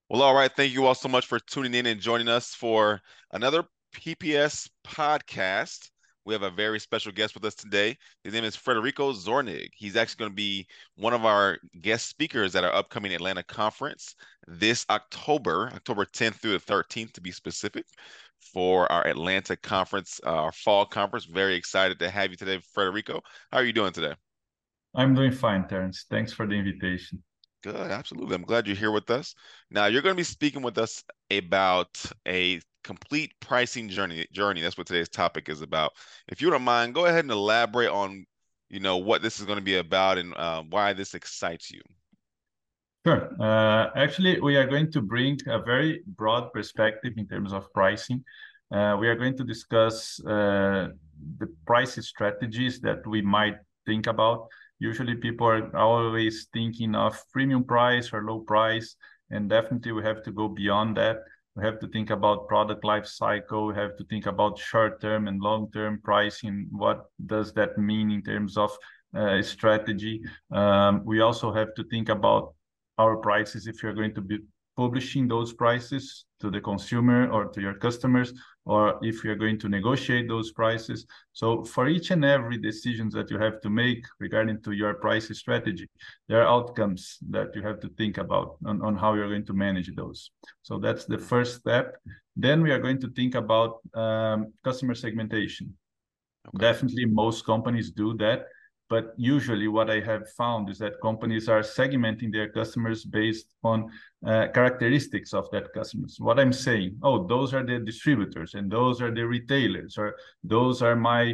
Well, all right. Thank you all so much for tuning in and joining us for another PPS podcast. We have a very special guest with us today. His name is Federico Zornig. He's actually going to be one of our guest speakers at our upcoming Atlanta conference this October, October 10th through the 13th to be specific, for our Atlanta conference, our fall conference. Very excited to have you today, Federico. How are you doing today? I'm doing fine, Terence. Thanks for the invitation. Good, absolutely. I'm glad you're here with us. Now, you're going to be speaking with us about a complete pricing journey. That's what today's topic is about. If you don't mind, go ahead and elaborate on, what this is going to be about and why this excites you. Sure. Actually, we are going to bring a very broad perspective in terms of pricing. We are going to discuss the price strategies that we might think about. Usually, people are always thinking of premium price or low price, and definitely we have to go beyond that. We have to think about product life cycle. We have to think about short-term and long-term pricing. What does that mean in terms of strategy? We also have to think about our prices if you're going to be publishing those prices to the consumer or to your customers, or if you're going to negotiate those prices. So for each and every decisions that you have to make regarding to your price strategy, there are outcomes that you have to think about on how you're going to manage those. So that's the first step. Then we are going to think about customer segmentation. Okay. Definitely, most companies do that. But usually, what I have found is that companies are segmenting their customers based on characteristics of that customers. What I'm saying, oh, those are the distributors, and those are the retailers, or those are my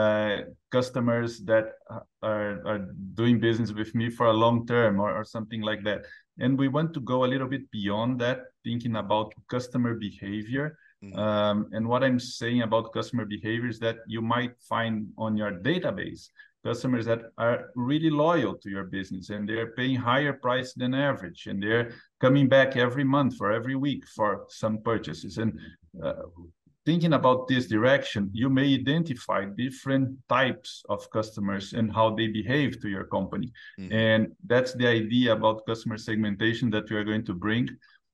customers that are doing business with me for a long term, or something like that. And we want to go a little bit beyond that, thinking about customer behavior. Hmm. And what I'm saying about customer behavior is that you might find on your database customers that are really loyal to your business, and they're paying higher price than average, and they're coming back every month or every week for some purchases. And uh, thinking about this direction, you may identify different types of customers and how they behave to your company. Hmm. And that's the idea about customer segmentation that we are going to bring.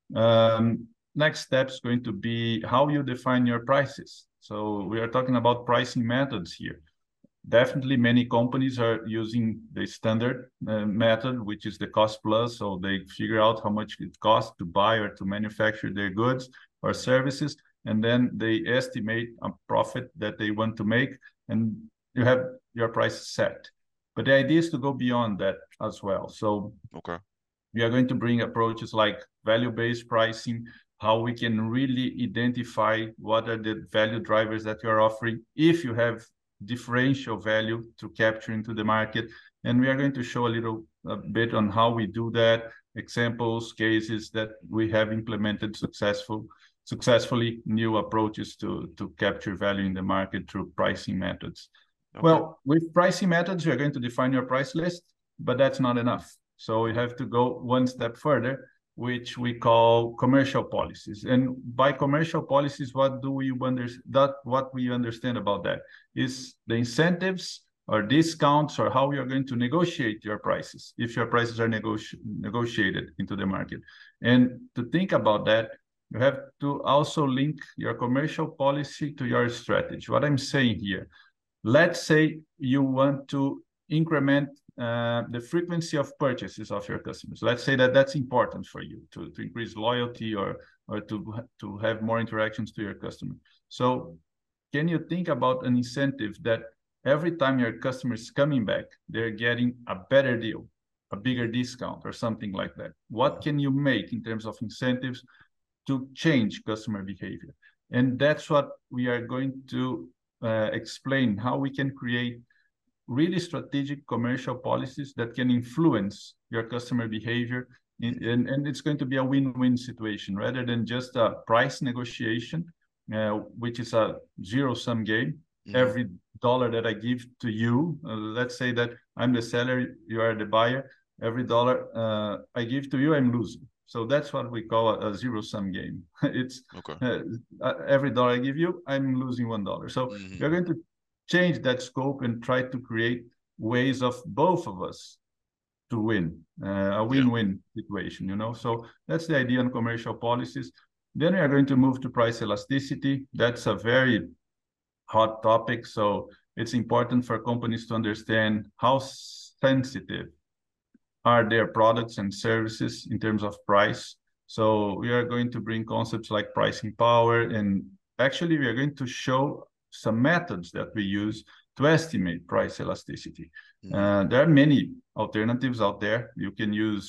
Next step is going to be how you define your prices. So we are talking about pricing methods here. Definitely, many companies are using the standard method, which is the cost plus. So they figure out how much it costs to buy or to manufacture their goods or services, and then they estimate a profit that they want to make, and you have your price set. But the idea is to go beyond that as well. So Okay. we are going to bring approaches like value-based pricing, how we can really identify what are the value drivers that you're offering if you have differential value to capture into the market. And we are going to show a bit on how we do that, examples, cases that we have implemented successfully, new approaches to capture value in the market through pricing methods. Okay. Well, with pricing methods, you're going to define your price list, but that's not enough. So we have to go one step further, which we call commercial policies. And by commercial policies, what we understand about that is the incentives or discounts or how you're going to negotiate your prices if your prices are negotiated into the market. And to think about that, you have to also link your commercial policy to your strategy. What I'm saying here, let's say you want to increment the frequency of purchases of your customers. Let's say that that's important for you to increase loyalty or to have more interactions to your customer. So can you think about an incentive that every time your customer is coming back, they're getting a better deal, a bigger discount, or something like that? What Hmm. can you make in terms of incentives to change customer behavior? And that's what we are going to explain, how we can create really strategic commercial policies that can influence your customer behavior. And it's going to be a win-win situation rather than just a price negotiation, which is a zero-sum game. Hmm. Every dollar that I give to you, let's say that I'm the seller, you are the buyer. Every dollar I give to you, I'm losing. So that's what we call a zero-sum game. It's Okay. uh, every dollar I give you, I'm losing $1. So we're Hmm. going to change that scope and try to create ways of both of us to win, a win-win situation, you know. So that's the idea on commercial policies. Then we are going to move to price elasticity. That's a very hot topic. So it's important for companies to understand how sensitive are their products and services in terms of price. So we are going to bring concepts like pricing power, and actually we are going to show some methods that we use to estimate price elasticity. There are many alternatives out there. You can use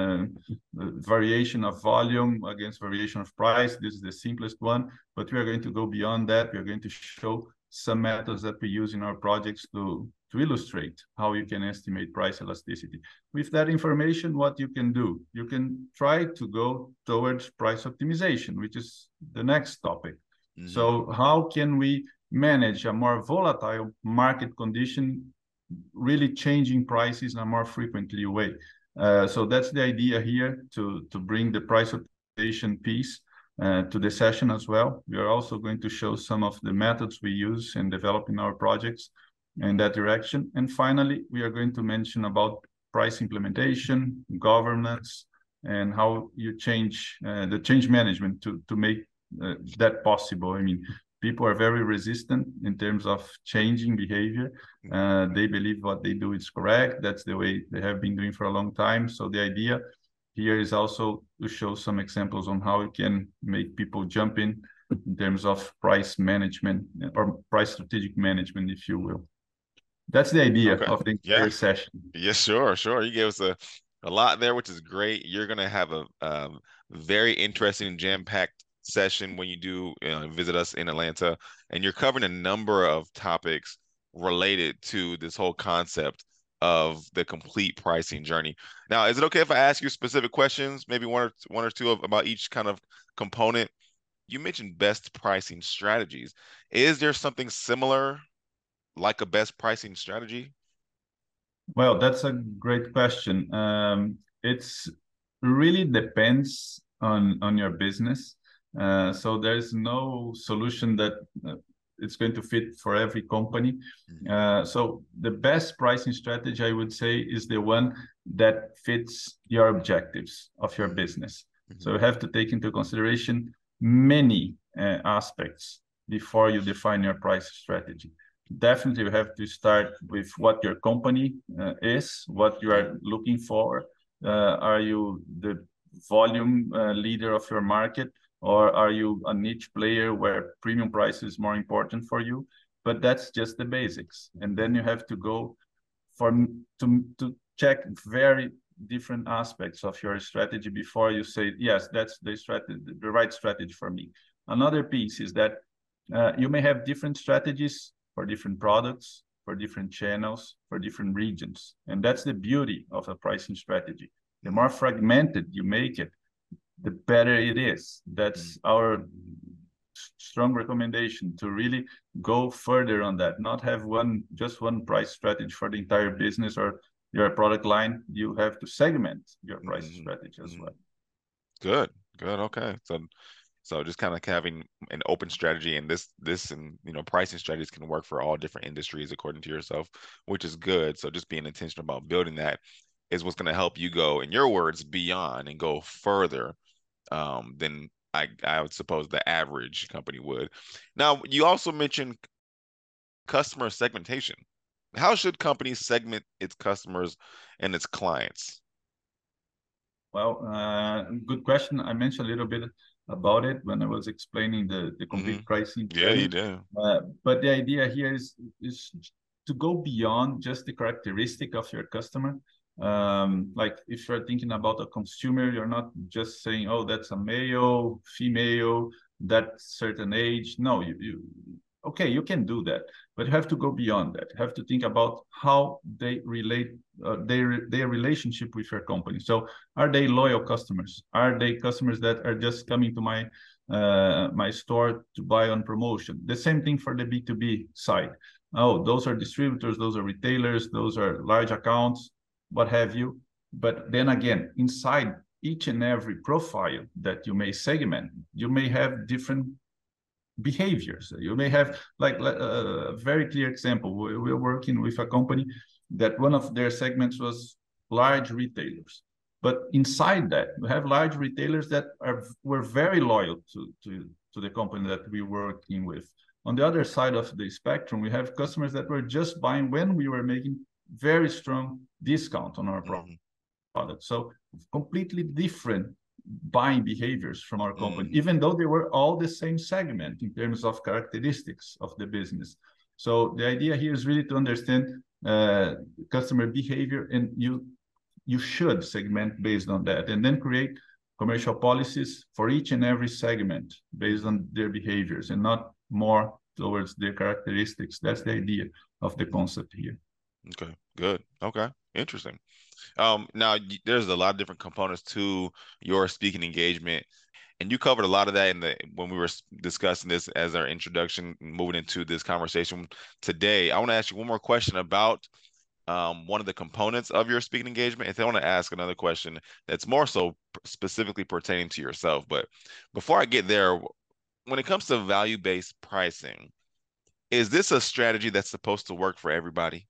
variation of volume against variation of price. This is the simplest one, but we are going to go beyond that. We are going to show some methods that we use in our projects to illustrate how you can estimate price elasticity. With that information, what you can do, you can try to go towards price optimization, which is the next topic. So how can we manage a more volatile market condition, really changing prices in a more frequently way? So that's the idea here, to bring the price optimization piece to the session as well. We are also going to show some of the methods we use in developing our projects in that direction. And finally, we are going to mention about price implementation, governance, and how you change the change management to make that possible. I mean, people are very resistant in terms of changing behavior. They believe what they do is correct. That's the way they have been doing for a long time. So the idea here is also to show some examples on how you can make people jump in terms of price management or price strategic management, if you will. That's the idea of the entire session. Yeah, sure. You gave us a lot there, which is great. You're going to have a very interesting, jam-packed session when you do visit us in Atlanta, and you're covering a number of topics related to this whole concept of the complete pricing journey. Now, is it okay if I ask you specific questions, maybe one or two about each kind of component? You mentioned best pricing strategies. Is there something similar, like a best pricing strategy? Well, that's a great question. It's really depends on your business. So there's no solution that it's going to fit for every company. So the best pricing strategy, I would say, is the one that fits your objectives of your business. So you have to take into consideration many aspects before you define your price strategy. Definitely, you have to start with what your company is, what you are looking for. Are you the volume leader of your market, or are you a niche player where premium price is more important for you? But that's just the basics. And then you have to go to check very different aspects of your strategy before you say, yes, that's the right strategy for me. Another piece is that you may have different strategies for different products, for different channels, for different regions. And that's the beauty of a pricing strategy. The more fragmented you make it, the better it is. That's our strong recommendation, to really go further on that, not have just one price strategy for the entire business or your product line. You have to segment your price strategy as well. Good. Okay. So just kind of having an open strategy, and this and pricing strategies can work for all different industries according to yourself, which is good. So just being intentional about building that is what's going to help you go, in your words, beyond and go further than I would suppose the average company would. Now, you also mentioned customer segmentation. How should companies segment its customers and its clients? Well, good question. I mentioned a little bit about it when I was explaining the complete pricing journey. Yeah, you do. But the idea here is to go beyond just the characteristic of your customer. Like if you're thinking about a consumer, you're not just saying, oh, that's a male, female, that certain age. No, okay, you can do that, but you have to go beyond that. You have to think about how they relate, their relationship with your company. So are they loyal customers? Are they customers that are just coming to my store to buy on promotion? The same thing for the B2B side. Oh, those are distributors, those are retailers, those are large accounts, what have you. But then again, inside each and every profile that you may segment, you may have different behaviors. You may have, like a very clear example. We're working with a company that one of their segments was large retailers. But inside that, we have large retailers that were very loyal to the company that we were working with. On the other side of the spectrum, we have customers that were just buying when we were making very strong discount on our product. So completely different buying behaviors from our company, even though they were all the same segment in terms of characteristics of the business. So the idea here is really to understand customer behavior, and you should segment based on that, and then create commercial policies for each and every segment based on their behaviors and not more towards their characteristics. That's the idea of the concept here. Okay, good. Okay, interesting. Now there's a lot of different components to your speaking engagement, and you covered a lot of that when we were discussing this as our introduction, moving into this conversation today. I want to ask you one more question about one of the components of your speaking engagement. And then I want to ask another question that's more so specifically pertaining to yourself. But before I get there, when it comes to value-based pricing, is this a strategy that's supposed to work for everybody?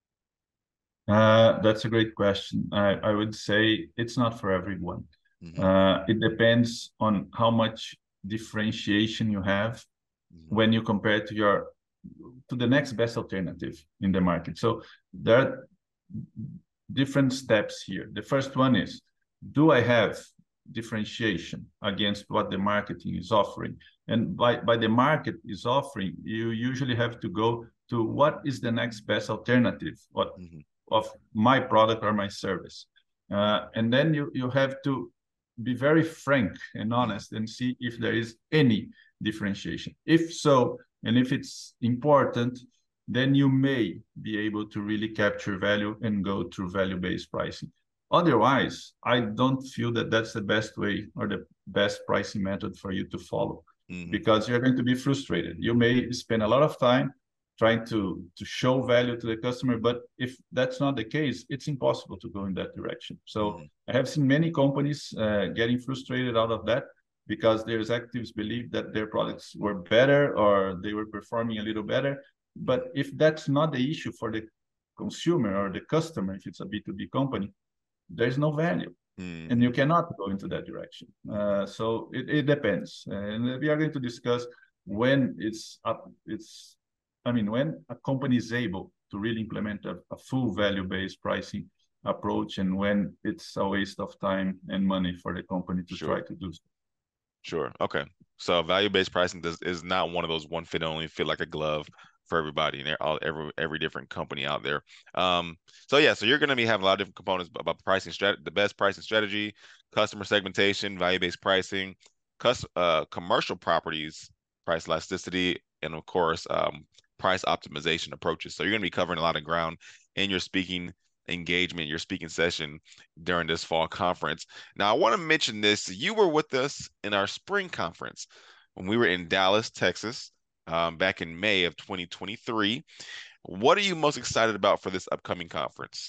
That's a great question. I would say it's not for everyone. It depends on how much differentiation you have when you compare to the next best alternative in the market. So there are different steps here. The first one is, do I have differentiation against what the marketing is offering? And by the market is offering, you usually have to go to what is the next best alternative of my product or my service. And then you have to be very frank and honest and see if there is any differentiation. If so, and if it's important, then you may be able to really capture value and go through value-based pricing. Otherwise, I don't feel that that's the best way or the best pricing method for you to follow, because you're going to be frustrated. You may spend a lot of time trying to show value to the customer, but if that's not the case, it's impossible to go in that direction. So I have seen many companies getting frustrated out of that, because their executives believe that their products were better or they were performing a little better. But if that's not the issue for the consumer or the customer, if it's a B2B company, there's no value. And you cannot go into that direction. So it depends. And we are going to discuss when when a company is able to really implement a full value-based pricing approach, and when it's a waste of time and money for the company to try to do so. Sure. Okay. So value-based pricing is not one of those one fit only, fit like a glove for everybody and every different company out there. So you're going to be having a lot of different components about pricing the best pricing strategy, customer segmentation, value-based pricing, commercial properties, price elasticity, and of course, price optimization approaches. So you're going to be covering a lot of ground in your speaking engagement, your speaking session during this fall conference. Now, I want to mention this. You were with us in our spring conference when we were in Dallas, Texas, back in May of 2023. What are you most excited about for this upcoming conference?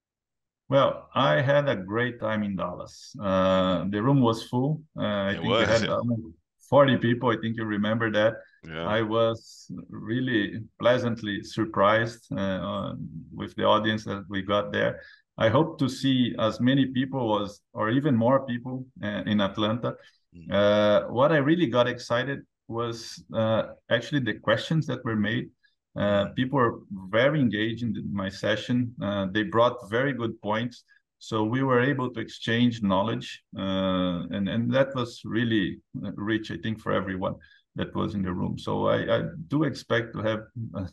Well, I had a great time in Dallas. The room was full. I think we had 40 people. I think you remember that. Yeah. I was really pleasantly surprised with the audience that we got there. I hope to see as many people or even more people in Atlanta. What I really got excited was actually the questions that were made. People were very engaged in my session. They brought very good points. So we were able to exchange knowledge, and that was really rich, I think, for everyone that was in the room. So I do expect to have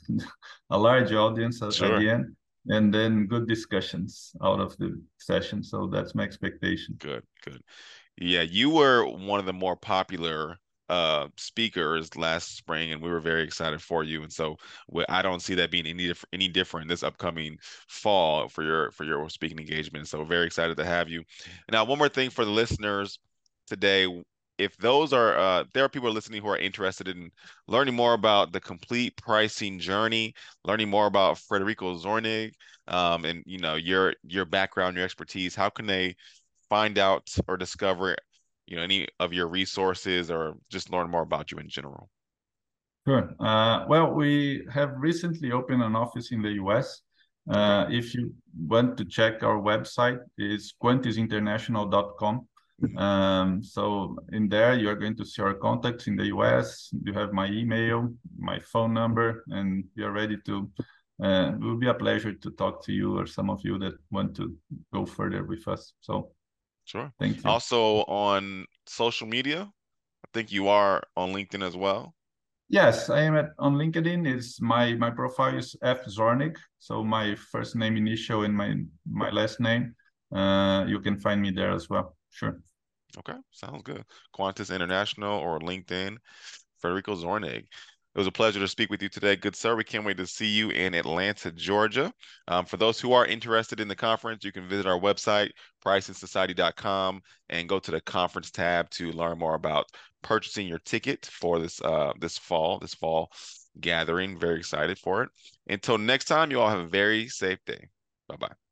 a large audience at the end, and then good discussions out of the session. So that's my expectation. Good. Yeah, you were one of the more popular speakers last spring, and we were very excited for you. And so I don't see that being any different this upcoming fall for your speaking engagement. So very excited to have you. Now, one more thing for the listeners today. If those are there are people listening who are interested in learning more about the complete pricing journey, learning more about Frederico Zornig, and your background, your expertise, how can they find out or discover any of your resources, or just learn more about you in general? Sure. Well, we have recently opened an office in the US. If you want to check our website, it's quantisinternational.com. So in there, you are going to see our contacts in the US. You have my email, my phone number, and we are ready to. It will be a pleasure to talk to you or some of you that want to go further with us. So Sure. thank you. Also on social media, I think you are on LinkedIn as well. Yes, I am on LinkedIn. It's my profile is F Zornig, so my first name initial and my last name. You can find me there as well. Sure. Okay, sounds good. Quantis International or LinkedIn, Frederico Zornig. It was a pleasure to speak with you today, good sir. We can't wait to see you in Atlanta, Georgia. For those who are interested in the conference, you can visit our website, pricingsociety.com, and go to the conference tab to learn more about purchasing your ticket for this fall gathering. Very excited for it. Until next time, you all have a very safe day. Bye-bye.